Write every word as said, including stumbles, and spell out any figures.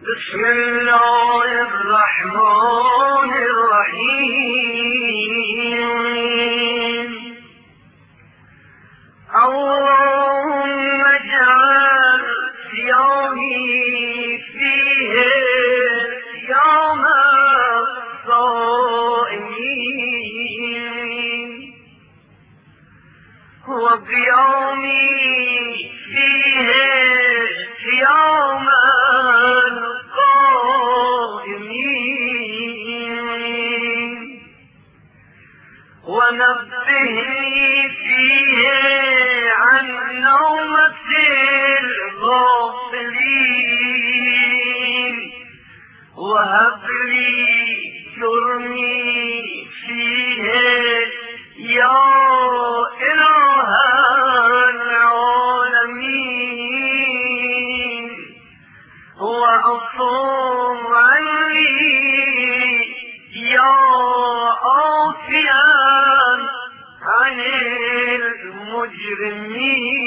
بسم الله الرحمن الرحيم اللهم اجعل صيامي فيه صيام الصائمين وقيامي فيه صيام القائمين ونبهني فيه عن نومة الغافلين وهب لي جرمي فيه يا إله العالمين وأصوم عني يا عافيا عن المجرمين